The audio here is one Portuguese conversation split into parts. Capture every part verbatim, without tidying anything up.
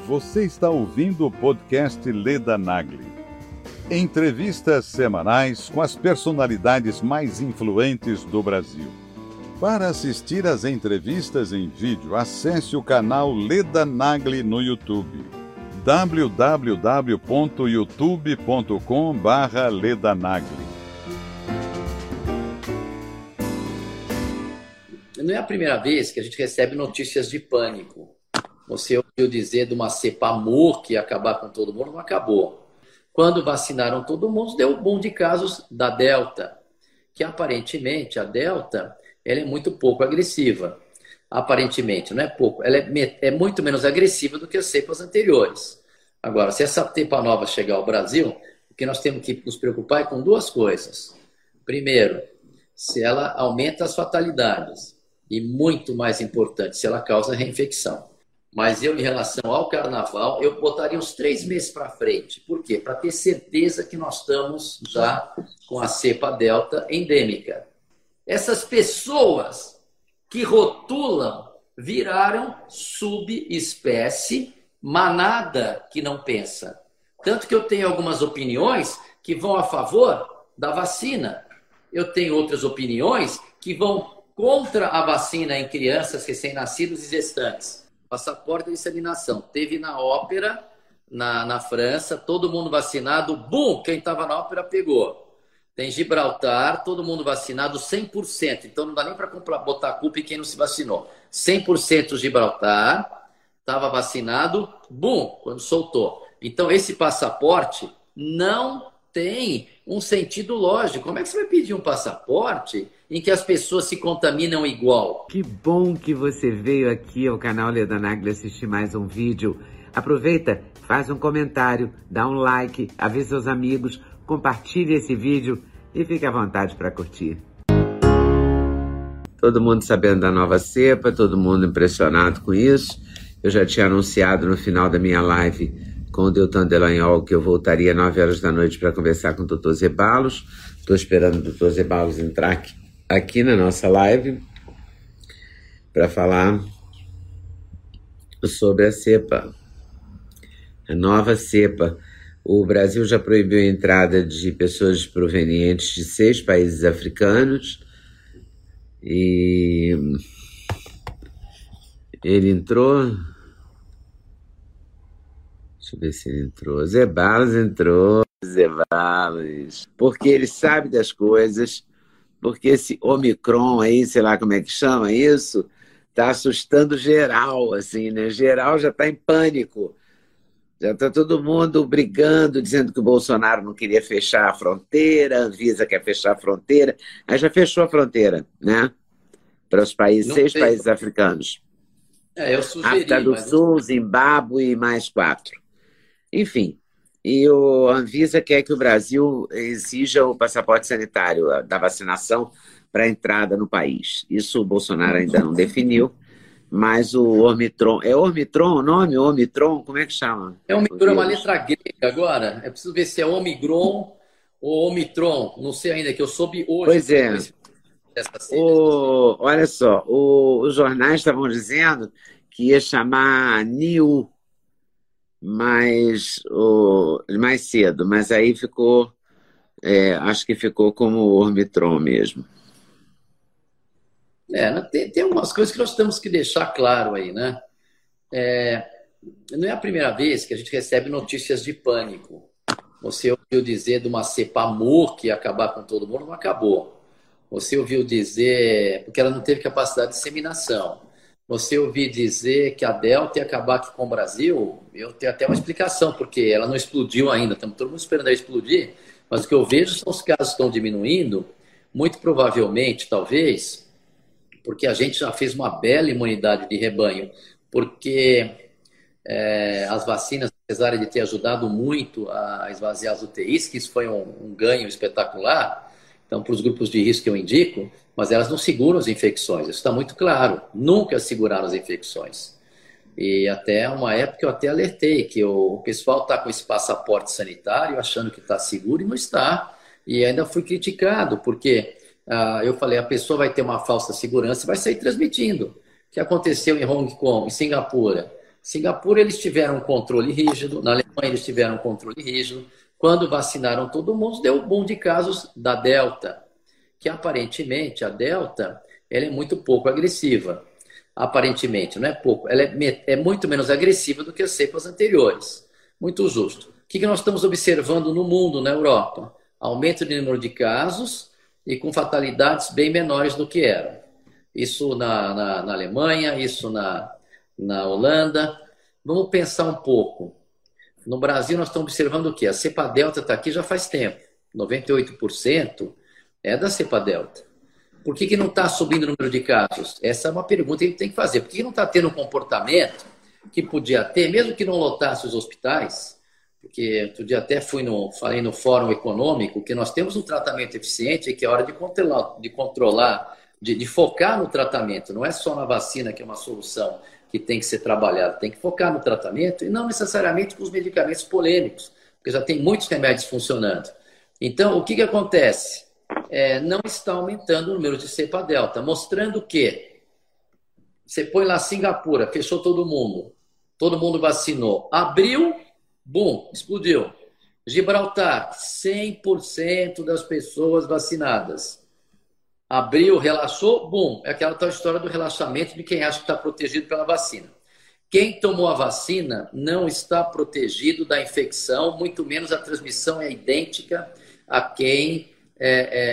Você está ouvindo o podcast Leda Nagli. Entrevistas semanais com as personalidades mais influentes do Brasil. Para assistir às entrevistas em vídeo, acesse o canal Leda Nagli no YouTube. w w w ponto youtube ponto com barra Leda Nagli. Não é a primeira vez que a gente recebe notícias de pânico. Você ouviu dizer de uma cepa amor que ia acabar com todo mundo, não acabou. Quando vacinaram todo mundo, deu um boom de casos da Delta, que aparentemente a Delta ela é muito pouco agressiva. Aparentemente, não é pouco, ela é, é muito menos agressiva do que as cepas anteriores. Agora, se essa cepa nova chegar ao Brasil, o que nós temos que nos preocupar é com duas coisas. Primeiro, se ela aumenta as fatalidades. E muito mais importante, se ela causa reinfecção. Mas eu, em relação ao carnaval, eu botaria uns três meses para frente. Por quê? Para ter certeza que nós estamos já com a cepa Delta endêmica. Essas pessoas que rotulam viraram subespécie, manada que não pensa. Tanto que eu tenho algumas opiniões que vão a favor da vacina. Eu tenho outras opiniões que vão contra a vacina em crianças recém-nascidos e gestantes. Passaporte de disseminação. Teve na ópera, na, na França, todo mundo vacinado. Bum! Quem estava na ópera pegou. Tem Gibraltar, todo mundo vacinado cem por cento. Então não dá nem para botar a culpa em quem não se vacinou. cem por cento Gibraltar, estava vacinado. Bum! Quando soltou. Então esse passaporte não tem um sentido lógico. Como é que você vai pedir um passaporte em que as pessoas se contaminam igual? Que bom que você veio aqui ao canal Leda Nagli assistir mais um vídeo. Aproveita, faz um comentário, dá um like, avisa seus amigos, compartilhe esse vídeo e fique à vontade para curtir. Todo mundo sabendo da nova cepa, todo mundo impressionado com isso. Eu já tinha anunciado no final da minha live com o Deltan Dallagnol que eu voltaria às nove horas da noite para conversar com o doutor Zeballos. Estou esperando o doutor Zeballos entrar aqui, aqui na nossa live para falar sobre a cepa, a nova cepa. O Brasil já proibiu a entrada de pessoas provenientes de seis países africanos e ele entrou... Deixa eu ver se ele entrou. Zeballos entrou. Zeballos. Porque ele sabe das coisas. Porque esse Omicron aí, sei lá como é que chama isso, tá assustando geral, assim, né? Geral já tá em pânico. Já tá todo mundo brigando, dizendo que o Bolsonaro não queria fechar a fronteira, a Anvisa quer fechar a fronteira. Aí já fechou a fronteira, né? Para os países, não seis tem. países africanos. É, eu sugeri. África do Sul, não... Zimbábue e mais quatro. Enfim, e o Anvisa quer que o Brasil exija o passaporte sanitário da vacinação para a entrada no país. Isso o Bolsonaro ainda não definiu, mas o Omicron... É Omicron o nome? Omicron? Como é que chama? É Omicron, é uma letra grega agora. É preciso ver se é Omicron ou Omicron. Não sei ainda, que eu soube hoje. Pois é. O, olha só, o, os jornais estavam dizendo que ia chamar N I U, mais, o, mais cedo, mas aí ficou, é, acho que ficou como o Omicron mesmo. É, tem, tem algumas coisas que nós temos que deixar claro aí, né? É, não é a primeira vez que a gente recebe notícias de pânico. Você ouviu dizer de uma cepa amor que ia acabar com todo mundo, não acabou. Você ouviu dizer, porque ela não teve capacidade de disseminação. Você ouviu dizer que a Delta ia acabar aqui com o Brasil, eu tenho até uma explicação, porque ela não explodiu ainda, estamos todo mundo esperando ela explodir, mas o que eu vejo são os casos que estão diminuindo, muito provavelmente, talvez, porque a gente já fez uma bela imunidade de rebanho, porque é, as vacinas, apesar de ter ajudado muito a esvaziar as U T Is, que isso foi um, um ganho espetacular, então para os grupos de risco que eu indico, mas elas não seguram as infecções, isso está muito claro. Nunca seguraram as infecções. E até uma época eu até alertei que o pessoal está com esse passaporte sanitário achando que está seguro e não está. E ainda fui criticado, porque ah, eu falei, a pessoa vai ter uma falsa segurança e vai sair transmitindo. O que aconteceu em Hong Kong, em Singapura? Singapura, eles tiveram um controle rígido, na Alemanha eles tiveram um controle rígido. Quando vacinaram todo mundo, deu um boom de casos da Delta, que aparentemente a Delta ela é muito pouco agressiva. Aparentemente, não é pouco, ela é, é muito menos agressiva do que as cepas anteriores. Muito justo. O que nós estamos observando no mundo, na Europa? Aumento de número de casos e com fatalidades bem menores do que eram. Isso na, na, na Alemanha, isso na, na Holanda. Vamos pensar um pouco. No Brasil, nós estamos observando o quê? A cepa Delta está aqui já faz tempo. noventa e oito por cento é da cepa Delta. Por que, que não está subindo o número de casos? Essa é uma pergunta que a gente tem que fazer. Por que não está tendo um comportamento que podia ter, mesmo que não lotasse os hospitais? Porque outro dia até fui no, falei no Fórum Econômico que nós temos um tratamento eficiente e que é hora de controlar, de, controlar de, de focar no tratamento. Não é só na vacina que é uma solução que tem que ser trabalhado, tem que focar no tratamento e não necessariamente com os medicamentos polêmicos, porque já tem muitos remédios funcionando. Então, o que, que acontece? É, não está aumentando o número de cepa Delta, mostrando que você põe lá Singapura, fechou todo mundo, todo mundo vacinou, abriu, bum, explodiu. Gibraltar, cem por cento das pessoas vacinadas. Abriu, relaxou, bum. É aquela tal história do relaxamento de quem acha que está protegido pela vacina. Quem tomou a vacina não está protegido da infecção, muito menos a transmissão é idêntica a quem é, é,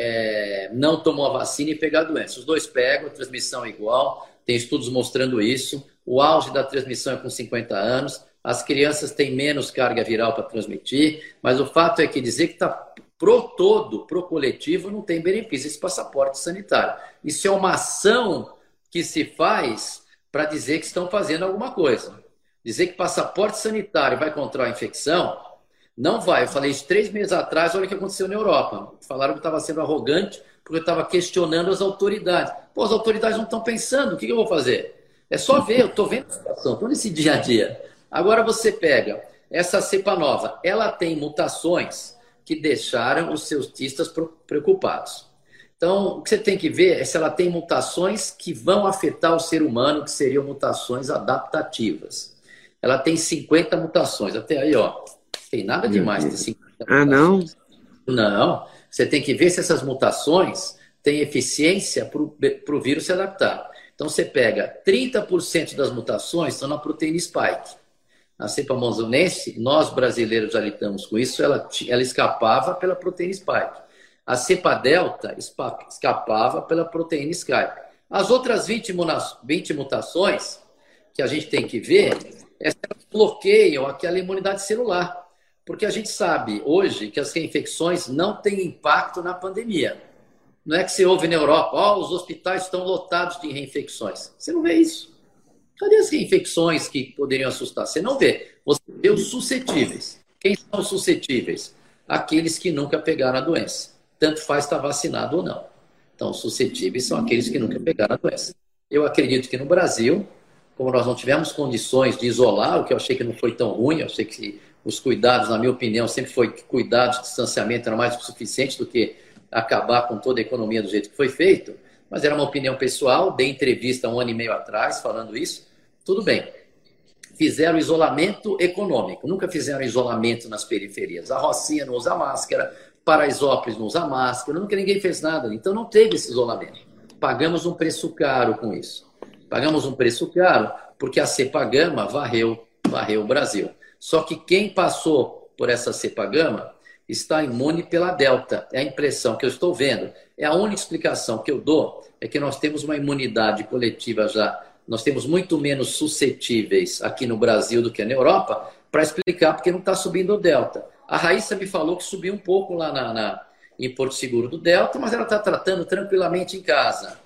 é, é, não tomou a vacina e pegar a doença. Os dois pegam, a transmissão é igual, tem estudos mostrando isso. O auge da transmissão é com cinquenta anos, as crianças têm menos carga viral para transmitir, mas o fato é que dizer que está pro todo, pro coletivo, não tem benefício esse passaporte sanitário. Isso é uma ação que se faz para dizer que estão fazendo alguma coisa. Dizer que passaporte sanitário vai controlar a infecção, não vai. Eu falei isso três meses atrás, olha o que aconteceu na Europa. Falaram que eu estava sendo arrogante porque eu estava questionando as autoridades. Pô, as autoridades não estão pensando, o que eu vou fazer? É só ver, eu estou vendo a situação, estou nesse dia a dia. Agora você pega essa cepa nova, ela tem mutações que deixaram os seus cientistas preocupados. Então, o que você tem que ver é se ela tem mutações que vão afetar o ser humano, que seriam mutações adaptativas. Ela tem cinquenta mutações. Até aí, ó, não tem nada demais ter cinquenta ah, mutações. Não? Não. Você tem que ver se essas mutações têm eficiência para o vírus se adaptar. Então, você pega trinta por cento das mutações estão na proteína spike. Na cepa amazonense, nós brasileiros já lidamos com isso, ela, ela escapava pela proteína spike. A cepa delta escapava pela proteína spike. As outras vinte, vinte mutações que a gente tem que ver, elas bloqueiam aquela imunidade celular. Porque a gente sabe hoje que as reinfecções não têm impacto na pandemia. Não é que você ouve na Europa, oh, os hospitais estão lotados de reinfecções. Você não vê isso. Cadê as reinfecções que poderiam assustar? Você não vê. Você vê os suscetíveis. Quem são os suscetíveis? Aqueles que nunca pegaram a doença. Tanto faz estar vacinado ou não. Então, os suscetíveis são aqueles que nunca pegaram a doença. Eu acredito que no Brasil, como nós não tivemos condições de isolar, o que eu achei que não foi tão ruim, eu achei que os cuidados, na minha opinião, sempre foi que cuidados de distanciamento eram mais do que suficientes do que acabar com toda a economia do jeito que foi feito. Mas era uma opinião pessoal, dei entrevista um ano e meio atrás falando isso, tudo bem. Fizeram isolamento econômico, nunca fizeram isolamento nas periferias. A Rocinha não usa máscara, Paraisópolis não usa máscara, nunca ninguém fez nada. Então não teve esse isolamento. Pagamos um preço caro com isso. Pagamos um preço caro porque a cepa gama varreu, varreu o Brasil. Só que quem passou por essa cepa gama está imune pela delta. É a impressão que eu estou vendo. É a única explicação que eu dou é que nós temos uma imunidade coletiva já. Nós temos muito menos suscetíveis aqui no Brasil do que na Europa para explicar porque não está subindo o delta. A Raíssa me falou que subiu um pouco lá na, na, em Porto Seguro do delta, mas ela está tratando tranquilamente em casa.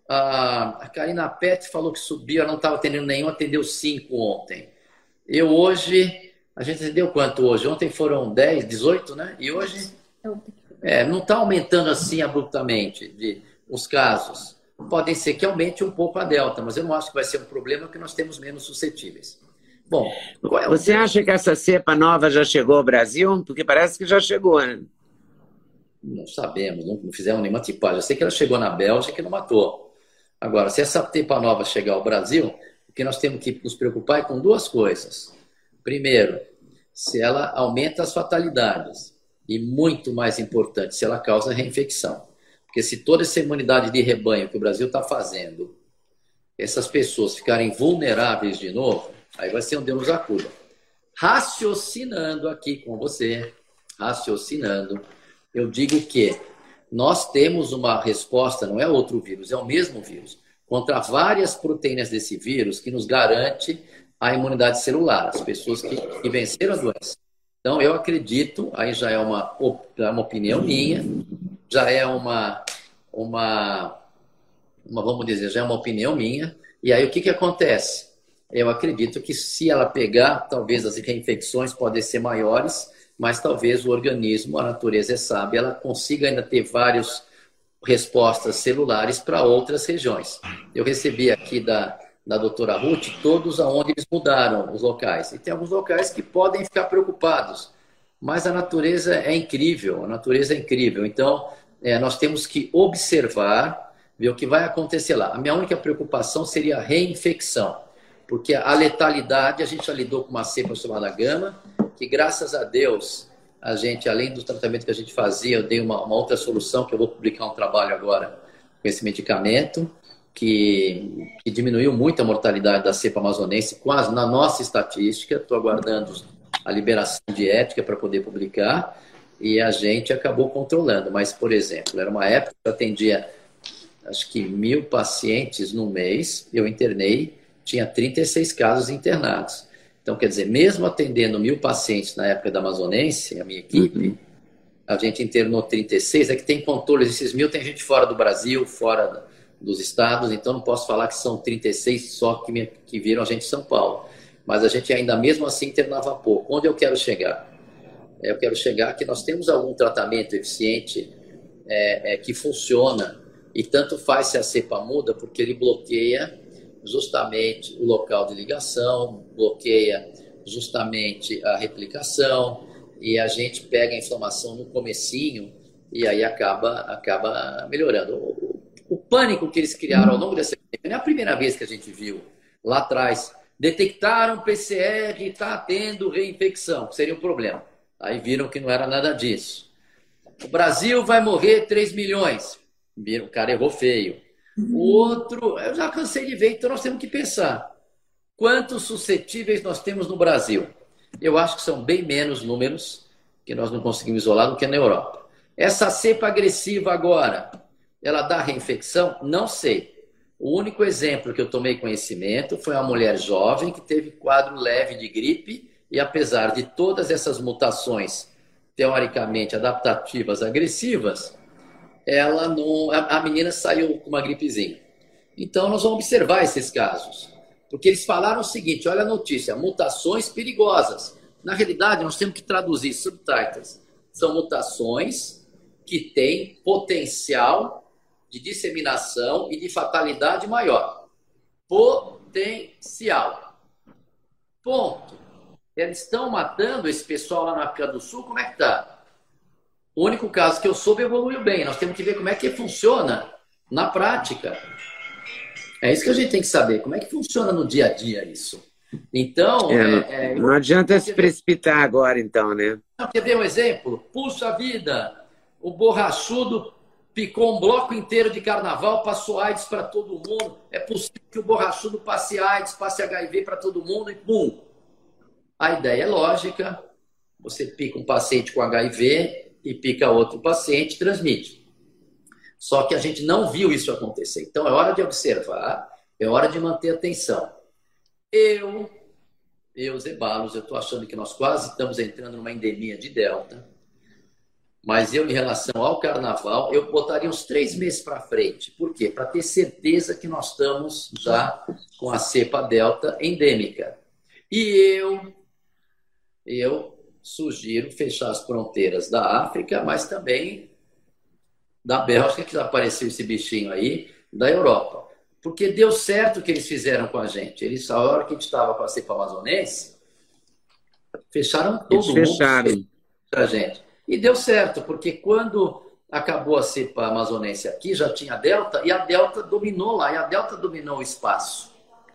A, a Karina Pet falou que subiu, ela não estava atendendo nenhum, atendeu cinco ontem. Eu hoje... A gente entendeu quanto hoje? Ontem foram dez, dezoito, né? E hoje é, não está aumentando assim abruptamente de, os casos. Podem ser que aumente um pouco a delta, mas eu não acho que vai ser um problema porque nós temos menos suscetíveis. Bom, qual é o... Você acha que essa cepa nova já chegou ao Brasil? Porque parece que já chegou, né? Não sabemos, não, não fizemos nenhuma tipagem. Eu sei que ela chegou na Bélgica e não matou. Agora, se essa cepa nova chegar ao Brasil, que nós temos que nos preocupar é com duas coisas. Primeiro, se ela aumenta as fatalidades. E muito mais importante, se ela causa reinfecção. Porque se toda essa imunidade de rebanho que o Brasil está fazendo, essas pessoas ficarem vulneráveis de novo, aí vai ser um Deus nos acuda. Raciocinando aqui com você, raciocinando, eu digo que nós temos uma resposta, não é outro vírus, é o mesmo vírus, contra várias proteínas desse vírus que nos garante a imunidade celular, as pessoas que, que venceram a doença. Então, eu acredito, aí já é uma, uma opinião minha, já é uma, uma, uma, vamos dizer, já é uma opinião minha, e aí o que, que acontece? Eu acredito que se ela pegar, talvez as reinfecções podem ser maiores, mas talvez o organismo, a natureza é sábia, ela consiga ainda ter várias respostas celulares para outras regiões. Eu recebi aqui da, da doutora Ruth todos aonde eles mudaram os locais. E tem alguns locais que podem ficar preocupados, mas a natureza é incrível, a natureza é incrível. Então, é, nós temos que observar, ver o que vai acontecer lá. A minha única preocupação seria a reinfecção, porque a letalidade, a gente já lidou com uma cepa chamada gama, que graças a Deus, a gente, além do tratamento que a gente fazia, eu dei uma, uma outra solução, que eu vou publicar um trabalho agora com esse medicamento, que, que diminuiu muito a mortalidade da cepa amazonense, quase na nossa estatística. Estou aguardando a liberação de ética para poder publicar, e a gente acabou controlando. Mas, por exemplo, era uma época que eu atendia, acho que mil pacientes no mês, eu internei, tinha trinta e seis casos internados. Então, quer dizer, mesmo atendendo mil pacientes na época da Amazonense, a minha equipe, uhum. a gente internou trinta e seis, é que tem controle desses mil, tem gente fora do Brasil, fora dos estados, então não posso falar que são trinta e seis só que, me, que viram a gente em São Paulo. Mas a gente ainda mesmo assim internava pouco. Onde eu quero chegar? Eu quero chegar que nós temos algum tratamento eficiente é, é, que funciona, e tanto faz se a cepa muda, porque ele bloqueia justamente o local de ligação, bloqueia justamente a replicação, e a gente pega a inflamação no comecinho e aí acaba, acaba melhorando. O, o, o pânico que eles criaram ao longo dessa pandemia, não é a primeira vez que a gente viu lá atrás, detectaram P C R e está tendo reinfecção, que seria um problema. Aí viram que não era nada disso. O Brasil vai morrer três milhões. Viram, o cara errou feio. O outro, eu já cansei de ver, então nós temos que pensar. Quantos suscetíveis nós temos no Brasil? Eu acho que são bem menos números que nós não conseguimos isolar do que na Europa. Essa cepa agressiva agora, ela dá reinfecção? Não sei. O único exemplo que eu tomei conhecimento foi uma mulher jovem que teve quadro leve de gripe e, apesar de todas essas mutações teoricamente adaptativas agressivas, ela não, a menina saiu com uma gripezinha. Então, nós vamos observar esses casos. Porque eles falaram o seguinte, olha a notícia, mutações perigosas. Na realidade, nós temos que traduzir subtitles. São mutações que têm potencial de disseminação e de fatalidade maior. Potencial. Ponto. Eles estão matando esse pessoal lá na África do Sul, como é que está? O único caso que eu soube evoluiu bem. Nós temos que ver como é que funciona na prática. É isso que a gente tem que saber. Como é que funciona no dia a dia isso? Então... É, não, é, é, não adianta se precipitar agora, então, né? Quer ver um exemplo? Puxa vida, o borrachudo picou um bloco inteiro de carnaval, passou AIDS para todo mundo. É possível que o borrachudo passe AIDS, passe H I V para todo mundo e pum. A ideia é lógica. Você pica um paciente com H I V... e pica outro paciente e transmite. Só que a gente não viu isso acontecer. Então, é hora de observar, é hora de manter atenção. Eu, eu, Zeballos, eu estou achando que nós quase estamos entrando numa endemia de Delta, mas eu, em relação ao carnaval, eu botaria uns três meses para frente. Por quê? Para ter certeza que nós estamos já com a cepa Delta endêmica. E eu, eu... sugiro fechar as fronteiras da África, mas também da Bélgica, que já apareceu esse bichinho aí, da Europa. Porque deu certo o que eles fizeram com a gente. Eles, a hora que a gente estava com a cepa amazonense, fecharam todo eles mundo fecharam a gente. E deu certo, porque quando acabou a cepa amazonense aqui, já tinha a Delta, e a Delta dominou lá, e a Delta dominou o espaço.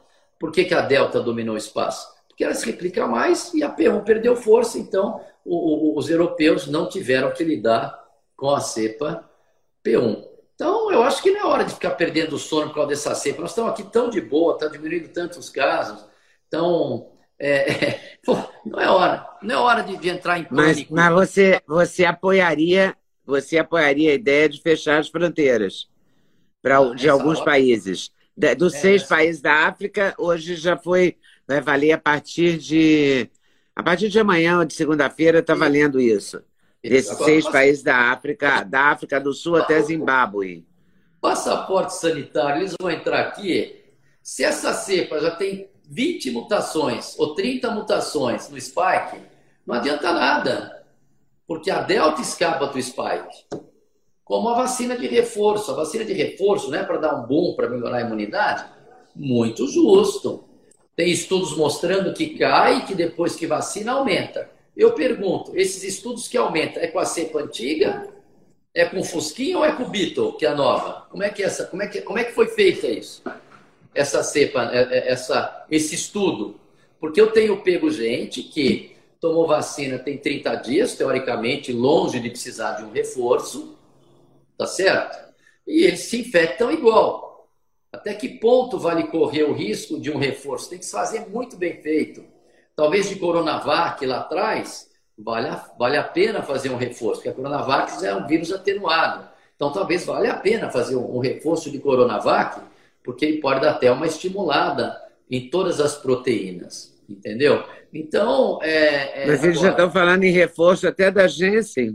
Por que, que a Delta dominou o espaço? Porque ela se replica mais e a P um perdeu força, então o, o, os europeus não tiveram que lidar com a cepa P um. Então, eu acho que não é hora de ficar perdendo o sono por causa dessa cepa. Nós estamos aqui tão de boa, está diminuindo tantos casos. Então, é, é, pô, não é hora. Não é hora de, de entrar em pânico. Mas, mas você, você, apoiaria, você apoiaria a ideia de fechar as fronteiras pra, Ah, de nessa alguns hora? países? Da- Dos É, seis nessa- países da África, hoje já foi, vai valer a partir de... A partir de amanhã ou de segunda-feira está valendo isso. Isso. Desses Agora, seis passa- países da África, da África do Sul até Zimbábue. passaporte sanitário, eles vão entrar aqui. Se essa cepa já tem vinte mutações ou trinta mutações no spike, não adianta nada. Porque a Delta escapa do spike. Como a vacina de reforço. A vacina de reforço, né, para dar um boom, para melhorar a imunidade, muito justo. Tem estudos mostrando que cai e que depois que vacina aumenta. Eu pergunto, esses estudos que aumentam é com a cepa antiga? É com o Fusquinha ou é com o Beetle, que é a nova? Como é que, é essa, como é que, como é que foi feita isso? Essa cepa, essa, esse estudo? Porque eu tenho pego gente que tomou vacina tem trinta dias, teoricamente, longe de precisar de um reforço, tá certo? E eles se infectam igual. Até que ponto vale correr o risco de um reforço? Tem que se fazer muito bem feito. Talvez de Coronavac lá atrás, vale a, vale a pena fazer um reforço, porque a Coronavac é um vírus atenuado. Então, talvez valha a pena fazer um, um reforço de Coronavac, porque ele pode dar até uma estimulada em todas as proteínas, entendeu? Então, é... é Mas eles já agora, estão falando em reforço até da Janssen.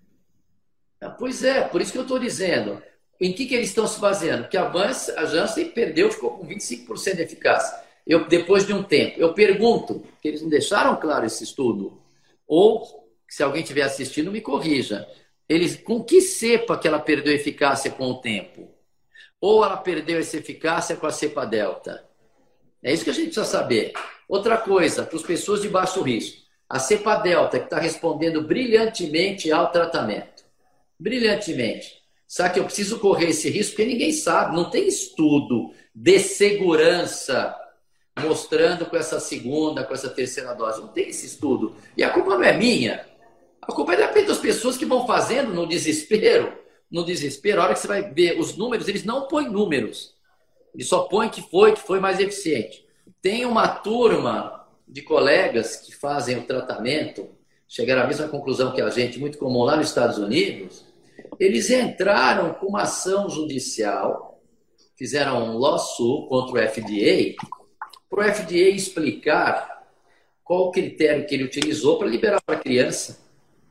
pois é, por isso que eu estou dizendo. Em que, que eles estão se baseando? Porque a, Vance, a Janssen perdeu, ficou com vinte e cinco por cento de eficácia. Eu, depois de um tempo. Eu pergunto, porque eles não deixaram claro esse estudo. Ou, se alguém estiver assistindo, me corrija. Eles, com que cepa que ela perdeu eficácia com o tempo? Ou ela perdeu essa eficácia com a cepa delta? É isso que a gente precisa saber. Outra coisa, para as pessoas de baixo risco. A cepa delta, que está respondendo brilhantemente ao tratamento. Brilhantemente. Sabe que eu preciso correr esse risco porque ninguém sabe. Não tem estudo de segurança mostrando com essa segunda, com essa terceira dose. Não tem esse estudo. E a culpa não é minha. A culpa é das pessoas que vão fazendo no desespero. No desespero, a hora que você vai ver os números, eles não põem números. Eles só põem que foi, que foi mais eficiente. Tem uma turma de colegas que fazem o tratamento, chegaram à mesma conclusão que a gente, muito comum lá nos Estados Unidos. Eles entraram com uma ação judicial, fizeram um lawsuit contra o F D A, para o F D A explicar qual o critério que ele utilizou para liberar para a criança.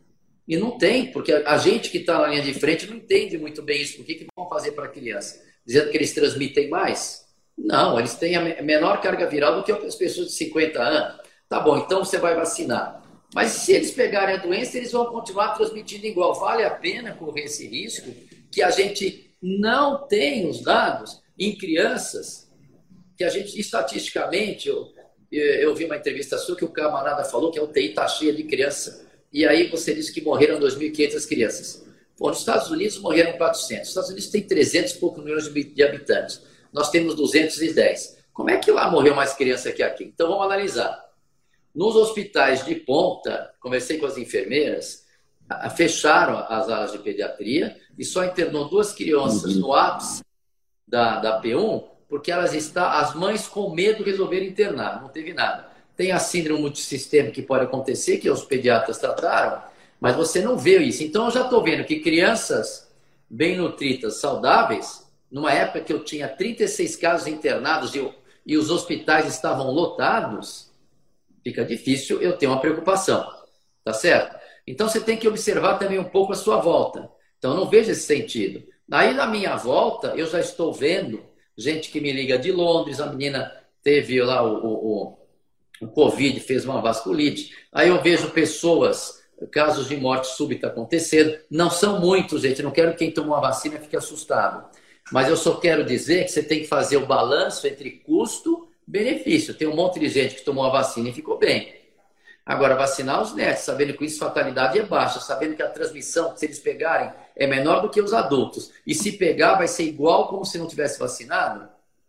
E não tem, porque a gente que está na linha de frente não entende muito bem isso. Por que, que vão fazer para a criança? Dizendo que eles transmitem mais? Não, eles têm a menor carga viral do que as pessoas de cinquenta anos. Tá bom, então você vai vacinar. Mas se eles pegarem a doença, eles vão continuar transmitindo igual. Vale a pena correr esse risco que a gente não tem os dados em crianças, que a gente, estatisticamente, eu, eu vi uma entrevista sua que o camarada falou que a U T I está cheia de criança. E aí você disse que morreram dois mil e quinhentas crianças. Bom, nos Estados Unidos morreram quatrocentos. Os Estados Unidos tem trezentos e poucos milhões de habitantes. Nós temos duzentos e dez. Como é que lá morreu mais criança que aqui? Então vamos analisar. Nos hospitais de ponta, conversei com as enfermeiras, fecharam as alas de pediatria e só internou duas crianças no ápice da, da P um, porque elas está, as mães com medo resolveram internar, não teve nada. Tem a síndrome multissistema que pode acontecer, que os pediatras trataram, mas você não vê isso. Então eu já estou vendo que crianças bem nutridas, saudáveis, numa época que eu tinha trinta e seis casos internados e, eu, e os hospitais estavam lotados, fica difícil eu ter uma preocupação, tá certo? Então você tem que observar também um pouco a sua volta. Então eu não vejo esse sentido. Aí na minha volta eu já estou vendo gente que me liga de Londres, a menina teve lá o, o, o Covid, fez uma vasculite. Aí eu vejo pessoas, casos de morte súbita acontecendo. Não são muitos, gente, não quero que quem tomou a vacina fique assustado. Mas eu só quero dizer que você tem que fazer o balanço entre custo benefício. Tem um monte de gente que tomou a vacina e ficou bem. Agora, vacinar os netos, sabendo que isso fatalidade é baixa, sabendo que a transmissão, se eles pegarem, é menor do que os adultos. E se pegar, vai ser igual como se não tivesse vacinado.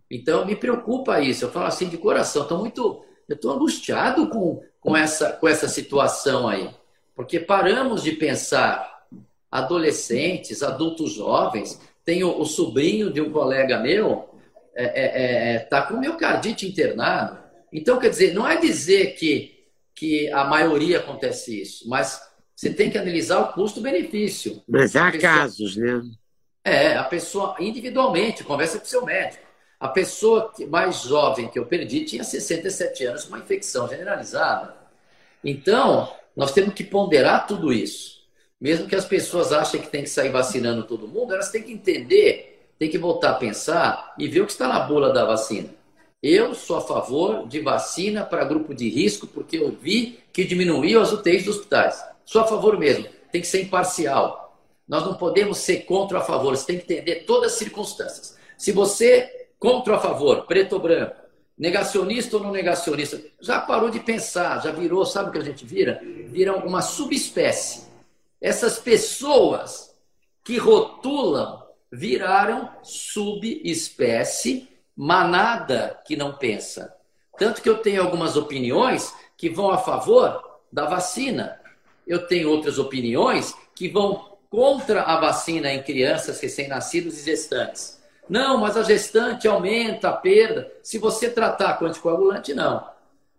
Então, me preocupa isso. Eu falo assim de coração, estou muito, eu estou angustiado com, com, essa, com essa situação aí. Porque paramos de pensar adolescentes, adultos jovens. Tenho o sobrinho de um colega meu, está é, é, é, tá com miocardite internado. Então, quer dizer, não é dizer que, que a maioria acontece isso, mas você tem que analisar o custo-benefício. Mas há pessoa, casos, né? É, a pessoa individualmente, conversa com o seu médico. A pessoa mais jovem que eu perdi tinha sessenta e sete anos, com uma infecção generalizada. Então, nós temos que ponderar tudo isso. Mesmo que as pessoas achem que tem que sair vacinando todo mundo, elas têm que entender, têm que voltar a pensar e ver o que está na bula da vacina. Eu sou a favor de vacina para grupo de risco, porque eu vi que diminuiu as U T Is dos hospitais. Sou a favor mesmo, tem que ser imparcial. Nós não podemos ser contra ou a favor, você tem que entender todas as circunstâncias. Se você contra ou a favor, preto ou branco, negacionista ou não negacionista, já parou de pensar, já virou, sabe o que a gente vira? Vira uma subespécie. Essas pessoas que rotulam viraram subespécie, manada que não pensa. Tanto que eu tenho algumas opiniões que vão a favor da vacina. Eu tenho outras opiniões que vão contra a vacina em crianças recém-nascidos e gestantes. Não, mas a gestante aumenta a perda. Se você tratar com anticoagulante, não.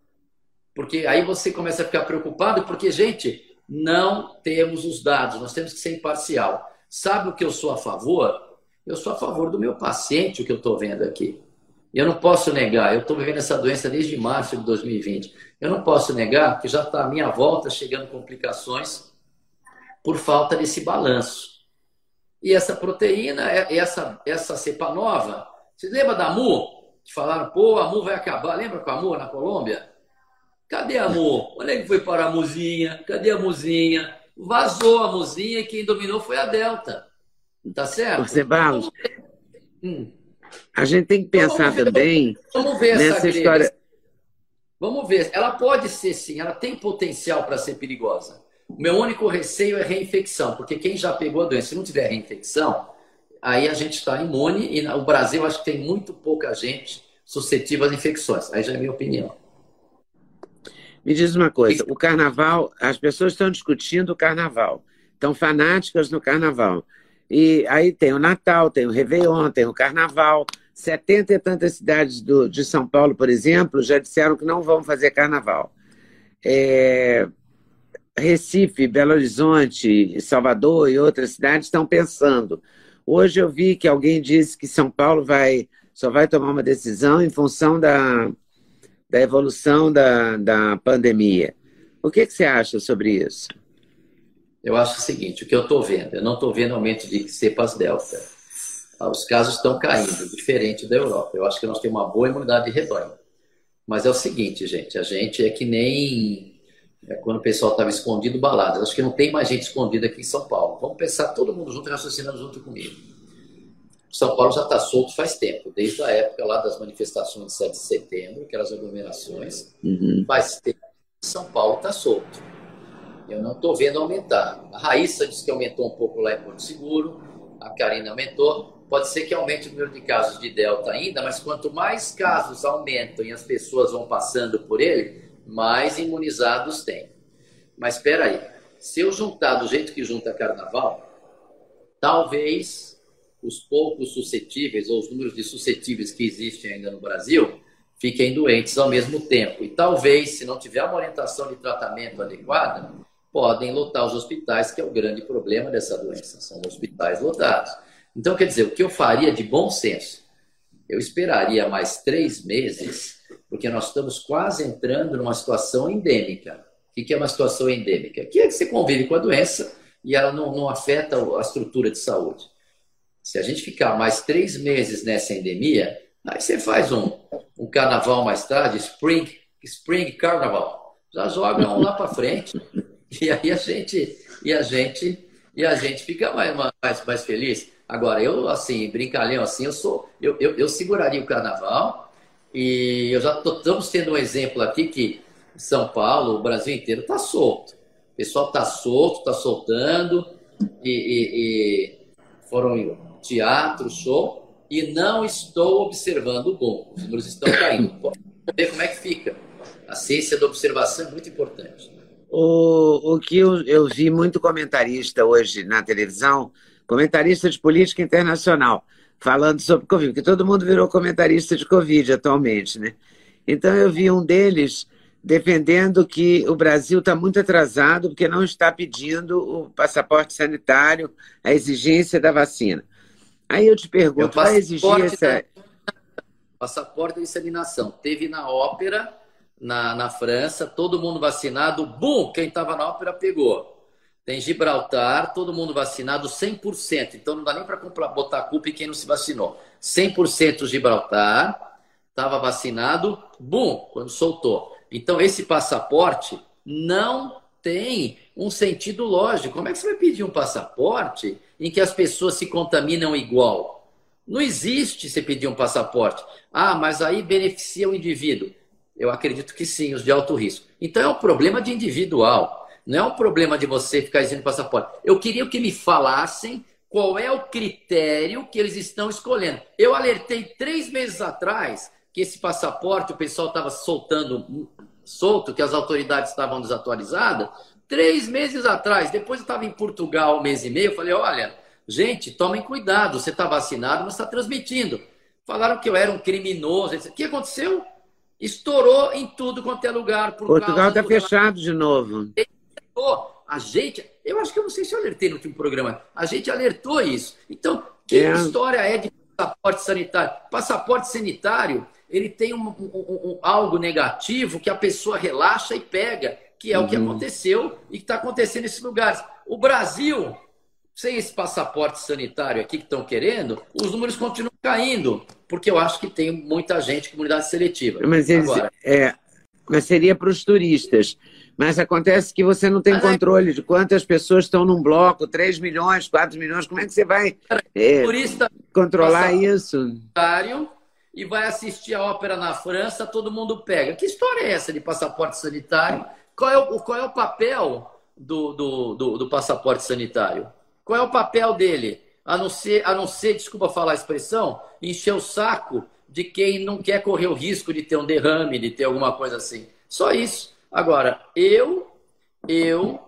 Porque aí você começa a ficar preocupado, porque, gente, não temos os dados, nós temos que ser imparcial. Sabe o que eu sou a favor? Eu sou a favor do meu paciente, o que eu estou vendo aqui. Eu não posso negar, eu estou vivendo essa doença desde março de dois mil e vinte. Eu não posso negar que já está à minha volta chegando complicações por falta desse balanço. E essa proteína, essa, essa cepa nova, vocês lembram da Mu? Que falaram, pô, a Mu vai acabar. Lembra com a Mu na Colômbia? Cadê a Mu? Onde é que foi para a Muzinha? Cadê a Muzinha? Vazou a Muzinha e quem dominou foi a Delta. Tá certo? Ceballos, hum. a gente tem que pensar então, vamos ver, também vamos ver nessa essa história. Vamos ver. Ela pode ser, sim, ela tem potencial para ser perigosa. O meu único receio é reinfecção, porque quem já pegou a doença, se não tiver reinfecção, aí a gente está imune e o Brasil acho que tem muito pouca gente suscetível às infecções. Aí já é minha opinião. Me diz uma coisa, o carnaval, as pessoas estão discutindo o carnaval, estão fanáticas no carnaval. E aí tem o Natal, tem o Réveillon, tem o carnaval. setenta e tantas cidades do, de São Paulo, por exemplo, já disseram que não vão fazer carnaval. É, Recife, Belo Horizonte, Salvador e outras cidades estão pensando. Hoje eu vi que alguém disse que São Paulo vai, só vai tomar uma decisão em função da, da evolução da, da pandemia. O que, que você acha sobre isso? Eu acho o seguinte, o que eu estou vendo, eu não estou vendo aumento de cepas delta. Os casos estão caindo, diferente da Europa. Eu acho que nós temos uma boa imunidade de rebanho. Mas é o seguinte, gente, a gente é que nem é quando o pessoal estava escondido baladas. Acho que não tem mais gente escondida aqui em São Paulo. Vamos pensar todo mundo junto, raciocinando junto comigo. São Paulo já está solto faz tempo, desde a época lá das manifestações de sete de setembro, aquelas aglomerações. Uhum. Faz tempo que São Paulo está solto. Eu não estou vendo aumentar. A Raíssa disse que aumentou um pouco lá em Porto Seguro, a Karina aumentou. Pode ser que aumente o número de casos de Delta ainda, mas quanto mais casos aumentam e as pessoas vão passando por ele, mais imunizados tem. Mas espera aí, se eu juntar do jeito que junta Carnaval, talvez os poucos suscetíveis, ou os números de suscetíveis que existem ainda no Brasil, fiquem doentes ao mesmo tempo. E talvez, se não tiver uma orientação de tratamento adequada, podem lotar os hospitais, que é o grande problema dessa doença, são hospitais lotados. Então, quer dizer, o que eu faria de bom senso? Eu esperaria mais três meses, porque nós estamos quase entrando numa situação endêmica. O que é uma situação endêmica? Que é que você convive com a doença e ela não, não afeta a estrutura de saúde. Se a gente ficar mais três meses nessa endemia, aí você faz um, um carnaval mais tarde, Spring, Spring Carnaval. Já joga um lá para frente e aí a gente, e a gente, e a gente fica mais, mais, mais feliz. Agora, eu, assim, brincalhão assim, eu sou, eu, eu, eu seguraria o carnaval e eu já tô, estamos tendo um exemplo aqui que São Paulo, o Brasil inteiro está solto. O pessoal está solto, está soltando e, e, e foram teatro, show, E não estou observando o boom. Os números estão caindo. Pode ver como é que fica. A ciência da observação é muito importante. O, o que eu, eu vi muito comentarista hoje na televisão, comentarista de política internacional, falando sobre Covid, porque todo mundo virou comentarista de Covid atualmente, né? Então eu vi um deles defendendo que o Brasil está muito atrasado porque não está pedindo o passaporte sanitário, a exigência da vacina. Aí eu te pergunto, vai exigir essa... Passaporte de disseminação. Teve na ópera, na, na França, todo mundo vacinado, bum, quem estava na ópera pegou. Tem Gibraltar, todo mundo vacinado cem por cento. Então não dá nem para botar a culpa em quem não se vacinou. cem por cento Gibraltar, estava vacinado, bum, quando soltou. Então esse passaporte não tem um sentido lógico. Como é que você vai pedir um passaporte em que as pessoas se contaminam igual? Não existe você pedir um passaporte. Ah, mas aí beneficia o indivíduo. Eu acredito que sim, os de alto risco. Então é um problema de individual. Não é um problema de você ficar exigindo passaporte. Eu queria que me falassem qual é o critério que eles estão escolhendo. Eu alertei três meses atrás que esse passaporte, o pessoal estava soltando solto, que as autoridades estavam desatualizadas. Três meses atrás, depois eu estava em Portugal um mês e meio, eu falei, olha, gente, tomem cuidado, você está vacinado, mas está transmitindo. Falaram que eu era um criminoso. O que aconteceu? Estourou em tudo quanto é lugar. Por Portugal está fechado de novo. A gente, eu acho que eu não sei se eu alertei no último programa, a gente alertou isso. Então, que é. história é de passaporte sanitário? Passaporte sanitário, ele tem um, um, um, algo negativo que a pessoa relaxa e pega, que é uhum. o que aconteceu e que está acontecendo nesses lugares. O Brasil, sem esse passaporte sanitário aqui que estão querendo, os números continuam caindo, porque eu acho que tem muita gente, comunidade seletiva. Mas, eles, Agora, é, mas seria para os turistas. Mas acontece que você não tem mas controle é... de quantas pessoas estão num bloco, três milhões, quatro milhões, como é que você vai é, turista controlar isso? E vai assistir a ópera na França, todo mundo pega. Que história é essa de passaporte sanitário? Qual é o, qual é o papel do, do, do, do passaporte sanitário? Qual é o papel dele? A não ser, a não ser, desculpa falar a expressão, encher o saco de quem não quer correr o risco de ter um derrame, de ter alguma coisa assim. Só isso. Agora, eu, eu,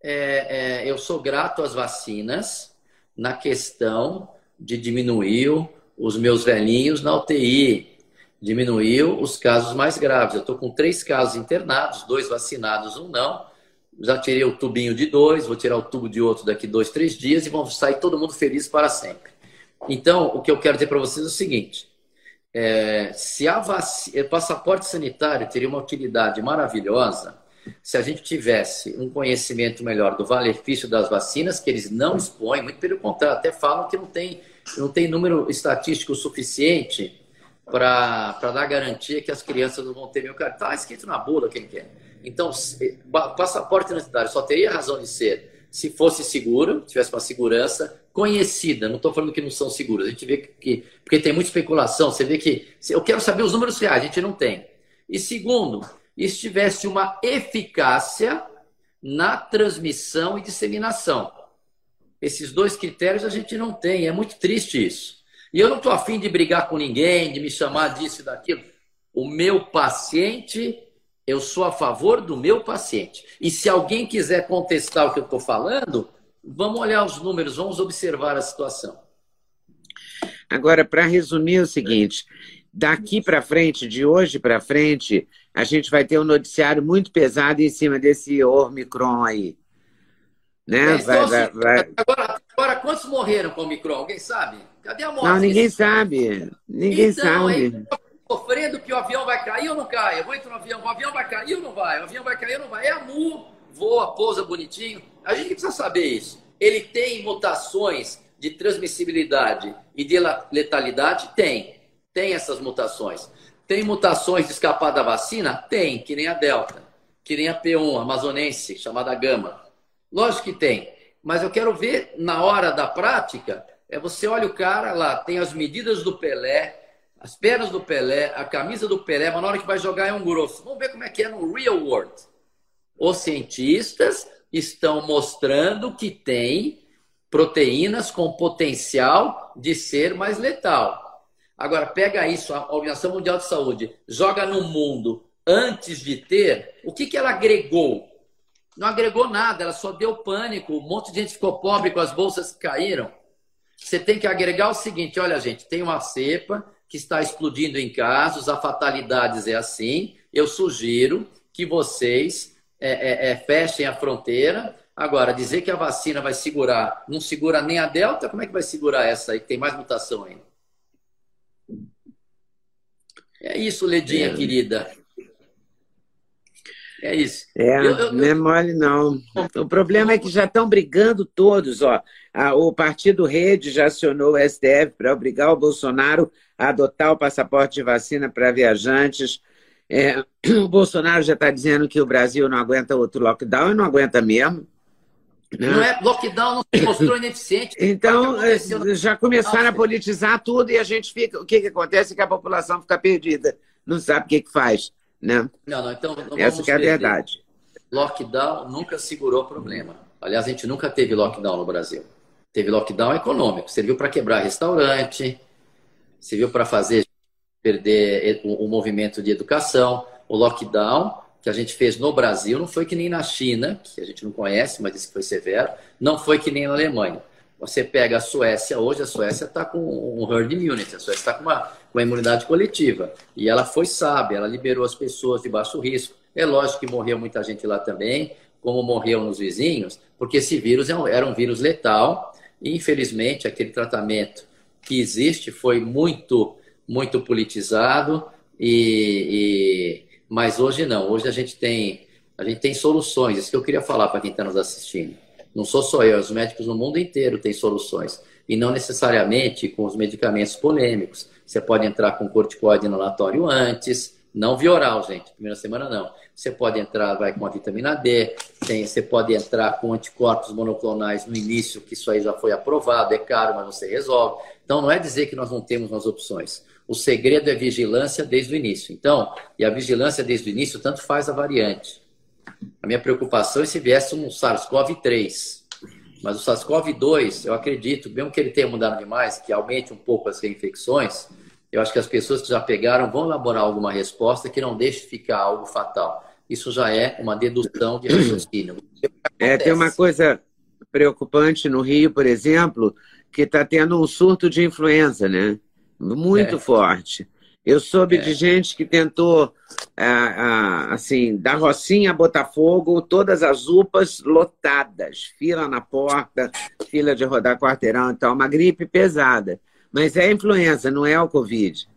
é, é, eu sou grato às vacinas na questão de diminuir os meus velhinhos na U T I, diminuiu os casos mais graves. Eu estou com três casos internados, dois vacinados, um não. Já tirei o tubinho de dois, vou tirar o tubo de outro daqui dois, três dias e vão sair todo mundo feliz para sempre. Então, o que eu quero dizer para vocês é o seguinte. É, se a vac... passaporte sanitário teria uma utilidade maravilhosa se a gente tivesse um conhecimento melhor do benefício das vacinas, que eles não expõem, muito pelo contrário, até falam que não tem, não tem número estatístico suficiente para dar garantia que as crianças não vão ter miocardite. Está escrito na bula quem quer. Então, passaporte sanitário só teria razão de ser se fosse seguro, tivesse uma segurança conhecida. Não estou falando que não são seguras. A gente vê que... Porque tem muita especulação. Você vê que... Eu quero saber os números reais. A gente não tem. E segundo, se tivesse uma eficácia na transmissão e disseminação. Esses dois critérios a gente não tem. É muito triste isso. E eu não estou afim de brigar com ninguém, de me chamar disso e daquilo. O meu paciente... Eu sou a favor do meu paciente. E se alguém quiser contestar o que eu estou falando, vamos olhar os números, vamos observar a situação. Agora, para resumir é o seguinte, daqui para frente, de hoje para frente, a gente vai ter um noticiário muito pesado em cima desse Omicron aí. Né? É, vai, então, vai, assim, vai... Agora, agora, quantos morreram com o Omicron? Alguém sabe? Cadê a morte? Não, ninguém sabe. Ninguém então, sabe. Aí... sofrendo que o avião vai cair ou não cai. Eu vou entrar no avião, o avião vai cair ou não vai? O avião vai cair ou não vai? É a Mu, voa, pousa bonitinho. A gente precisa saber isso. Ele tem mutações de transmissibilidade e de letalidade? Tem. Tem essas mutações. Tem mutações de escapar da vacina? Tem, que nem a Delta. Que nem a P um, a amazonense, chamada Gama. Lógico que tem. Mas eu quero ver, na hora da prática, é você olha o cara lá, tem as medidas do Pelé, as pernas do Pelé, a camisa do Pelé, mas na hora que vai jogar é um grosso. Vamos ver como é que é no real world. Os cientistas estão mostrando que tem proteínas com potencial de ser mais letal. Agora, pega isso, a Organização Mundial de Saúde, joga no mundo antes de ter, o que, que ela agregou? Não agregou nada, ela só deu pânico, um monte de gente ficou pobre com as bolsas que caíram. Você tem que agregar o seguinte, olha, gente, tem uma cepa que está explodindo em casos, a fatalidades é assim, eu sugiro que vocês é, é, é, fechem a fronteira. Agora, dizer que a vacina vai segurar, não segura nem a Delta, como é que vai segurar essa aí, que tem mais mutação ainda? É isso, Ledinha, é. querida. É isso. É, eu, eu, não é mole, não. O problema é que já estão brigando todos, ó. O Partido Rede já acionou o S T F para obrigar o Bolsonaro a adotar o passaporte de vacina para viajantes. É, o Bolsonaro já está dizendo que o Brasil não aguenta outro lockdown e não aguenta mesmo. Né? Não é lockdown, não se mostrou ineficiente. Então, já começaram a politizar tudo e a gente fica. O que, que acontece é que a população fica perdida, não sabe o que, que faz. Né? Não, não, então não Essa que é a verdade. Lockdown nunca segurou o problema. Aliás, a gente nunca teve lockdown no Brasil. Teve lockdown econômico, serviu para quebrar restaurante, serviu para fazer perder o, o movimento de educação. O lockdown que a gente fez no Brasil não foi que nem na China, que a gente não conhece, mas disse que foi severo, não foi que nem na Alemanha. Você pega a Suécia hoje, a Suécia está com um herd immunity, a Suécia está com uma, com uma imunidade coletiva. E ela foi sábia, ela liberou as pessoas de baixo risco. É lógico que morreu muita gente lá também, como morreu nos vizinhos, porque esse vírus era um vírus letal e, infelizmente, aquele tratamento que existe foi muito, muito politizado, e, e... mas hoje não. Hoje a gente tem, a gente tem soluções. Isso que eu queria falar para quem está nos assistindo. Não sou só eu, os médicos no mundo inteiro têm soluções. E não necessariamente com os medicamentos polêmicos. Você pode entrar com corticoide inalatório antes, não via oral, gente, primeira semana não. Você pode entrar vai, com a vitamina D, tem, você pode entrar com anticorpos monoclonais no início, que isso aí já foi aprovado, é caro, mas você resolve. Então não é dizer que nós não temos as opções. O segredo é vigilância desde o início. Então, e a vigilância desde o início tanto faz a variante. A minha preocupação é se viesse um SARS-CoV três. Mas o SARS-CoV dois, eu acredito, mesmo que ele tenha mudado demais, que aumente um pouco as reinfecções, eu acho que as pessoas que já pegaram vão elaborar alguma resposta que não deixe ficar algo fatal. Isso já é uma dedução de raciocínio. É, tem uma coisa preocupante no Rio, por exemplo, que está tendo um surto de influenza, né? Muito é. forte. Eu soube é. de gente que tentou, assim, da Rocinha a Botafogo, todas as U P As lotadas, fila na porta, fila de rodar quarteirão e tal, uma gripe pesada. Mas é a influenza, não é o Covid.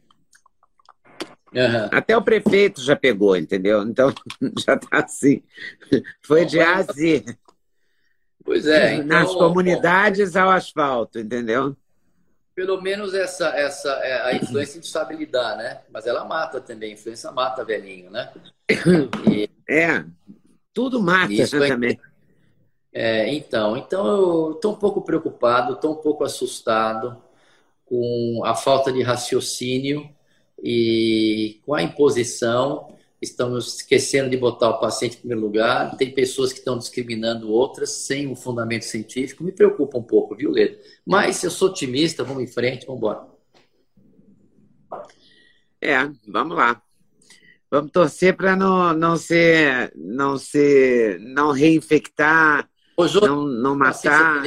Uhum. Até o prefeito já pegou, entendeu? Então, já está assim. Foi de A a Z. Pois é. Então, nas comunidades bom, ao asfalto, entendeu? Pelo menos essa, essa, a influência a gente sabe lidar, né? Mas ela mata também, a influência mata velhinho, né? E, é, tudo mata é, também. É, então, então eu estou um pouco preocupado, estou um pouco assustado com a falta de raciocínio e com a imposição. Estamos esquecendo de botar o paciente em primeiro lugar. Tem pessoas que estão discriminando outras sem um fundamento científico. Me preocupa um pouco, viu, Ledo? Mas eu sou otimista, vamos em frente, vamos embora. É, vamos lá. Vamos torcer para não, não ser, não ser, não reinfectar, Hoje, não, não matar.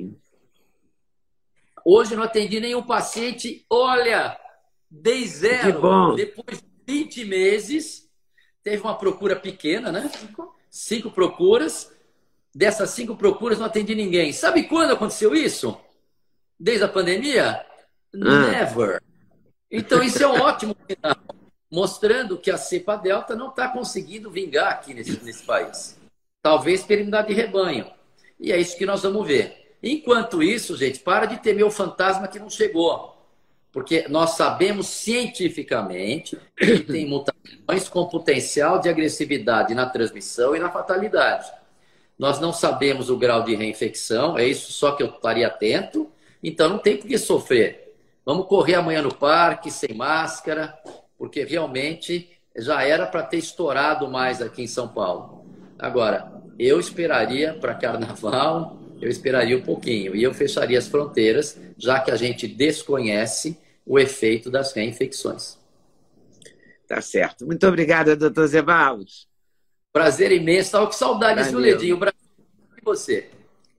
Hoje não atendi nenhum paciente. Olha, dei zero. Que bom. Depois de vinte meses... Teve uma procura pequena, né? Cinco procuras. Dessas cinco procuras não atendi ninguém. Sabe quando aconteceu isso? Desde a pandemia? Ah. Never. Então isso é um ótimo sinal, mostrando que a cepa delta não está conseguindo vingar aqui nesse, nesse país. Talvez pela imunidade de rebanho. E é isso que nós vamos ver. Enquanto isso, gente, para de temer o fantasma que não chegou. Porque nós sabemos cientificamente que tem mutações com potencial de agressividade na transmissão e na fatalidade. Nós não sabemos o grau de reinfecção, é isso só que eu estaria atento, então não tem por que sofrer. Vamos correr amanhã no parque, sem máscara, porque realmente já era para ter estourado mais aqui em São Paulo. Agora, eu esperaria para carnaval, eu esperaria um pouquinho, e eu fecharia as fronteiras, já que a gente desconhece o efeito das reinfecções. Tá certo. Muito obrigada, doutor Zeballos. Prazer imenso. Estava com saudades, viu, Ledinho? O Brasil e você.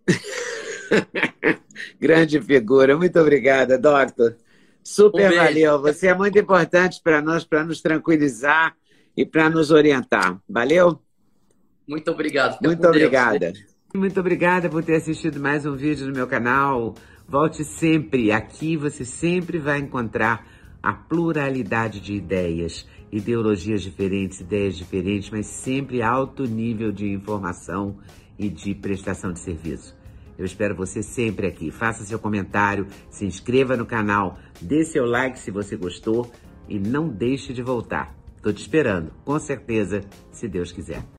Grande figura. Muito obrigada, doutor. Super um valeu. Você é muito importante para nós, para nos tranquilizar e para nos orientar. Valeu? Muito obrigado. Fica muito obrigada. Deus. Muito obrigada por ter assistido mais um vídeo no meu canal. Volte sempre. Aqui você sempre vai encontrar a pluralidade de ideias, ideologias diferentes, ideias diferentes, mas sempre alto nível de informação e de prestação de serviço. Eu espero você sempre aqui. Faça seu comentário, se inscreva no canal, dê seu like se você gostou e não deixe de voltar. Estou te esperando, com certeza, se Deus quiser.